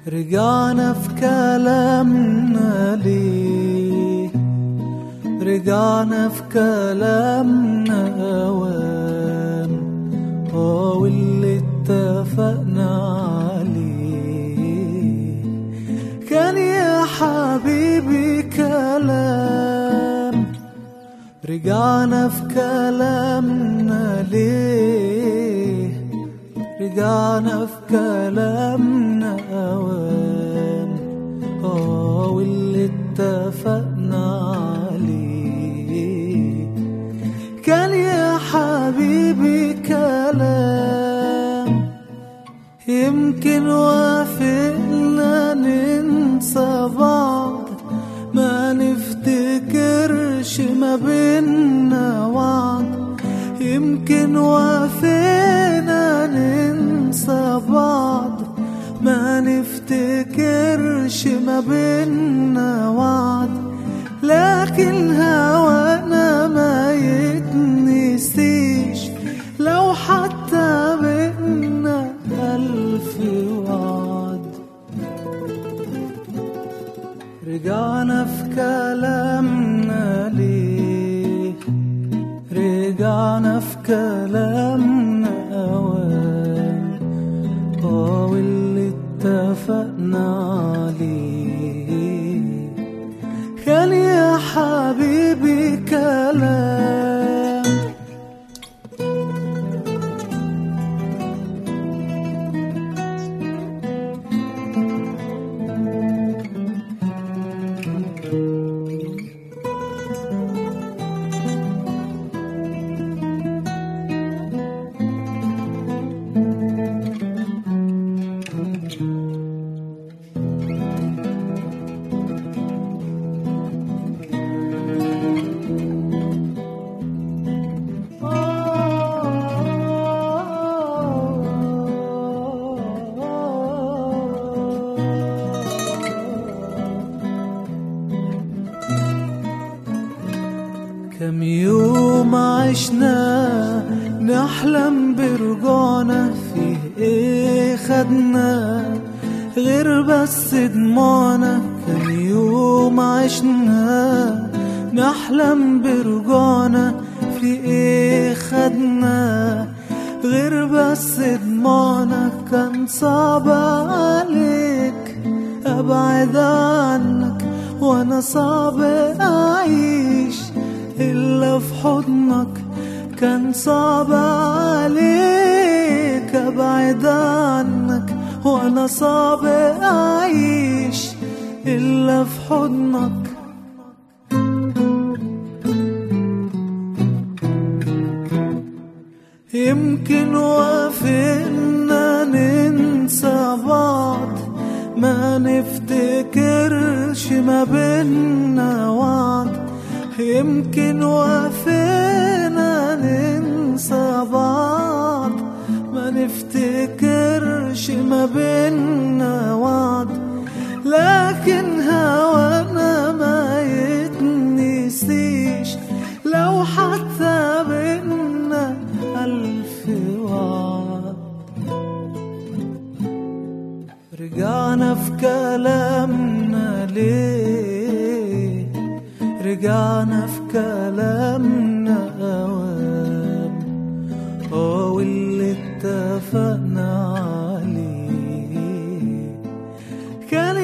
رجعنا في كلامنا ليه؟ رجعنا في كلامنا أوام واللي اتفقنا عليه كان يا حبيبي كلام. رجعنا في كلامنا ليه؟ رجعنا في كلامنا أوام واللي اتفقنا عليه كان يا حبيبي كلام. يمكن وافقنا ننسى بعض، ما نفتكرش ما بينا وعد. يمكن وافقنا ننسى بعض، ما نفتكرش ما بينا وعد. لكن هوانا ما يتنسيش لو حتى بينا 1000 وعد. رجعنا في كلامنا ليه؟ رجعنا في كلامنا أوام واللي اتفقنا عليه كان يا حبيبي كلام. كم يوم عشنا نحلم برجوعنا، فيه ايه خدنا غير بس دموعنا. كم يوم عشنا نحلم برجوعنا، فيه ايه خدنا غير بس دموعنا. كان صعب عليك ابعد عنك وانا صعب اعيش إلا في حضنك. كان صعب عليك أبعد عنك وأنا صعب أعيش إلا في حضنك. يمكن وافقنا ننسى بعض، ما نفتكرش ما بينا وعد. يمكن وافقنا ننسى بعض، ما نفتكرش ما بينا وعد. لكن هوانا ما يتنسيش لو حتى بينا 1000 وعد. رجعنا في كلامنا ليه؟ رجعنا في كلامنا أوام واللي اتفقنا عليه كان